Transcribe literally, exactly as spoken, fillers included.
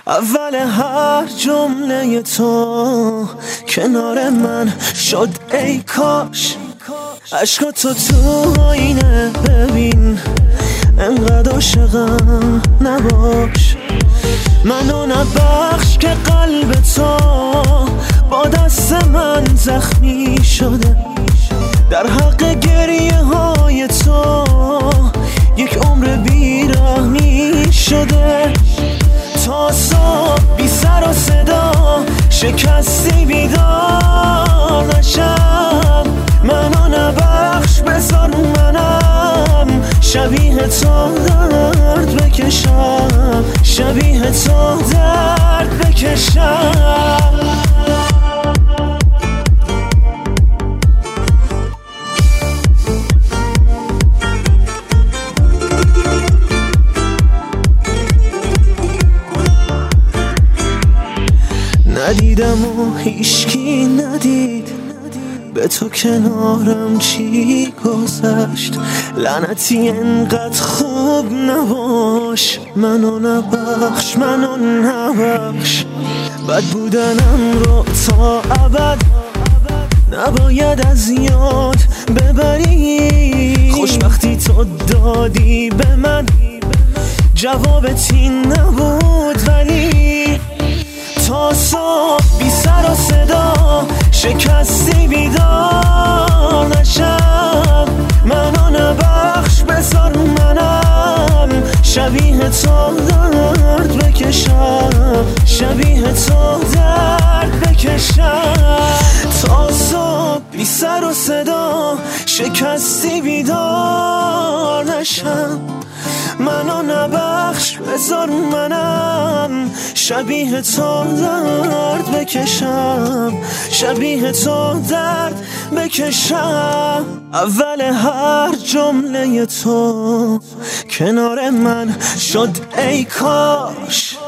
اول هر جمله تو کنار من شد ای کاش. عشق تو تو آینه ببین، انقدر عاشقم نباش. منو نبخش که قلب تو با دست من زخمی شده. در حق گریه های تو یک عمر بیرحمی شده. تا صبح بی سر و صدا شکستی بیدار نشم. منو نبخش بذار منم شبیه تو درد بکشم، شبیه تو درد بکشم. ندیدم و هیچکی ندید، به تو کنارم چی گذشت. لعنتی انقدر خوب نباش، منو نبخش منو نبخش. بد بودنم رو تا ابد نباید از یاد ببری. خوشبختی تو دادی به من، جوابت این نبود ولی تا صبح بی سر و صدا شکستی بیدار نشم. منو نبخش بذار منم شبیه تو درد بکشم، شبیه تو درد بکشم. تا صبح بی سر و صدا شکستی بیدار نشم. منو نبخش بذار منم شبیه تو درد بکشم، شبیه تو درد بکشم. اول هر جمله تو کنار من شد ای کاش.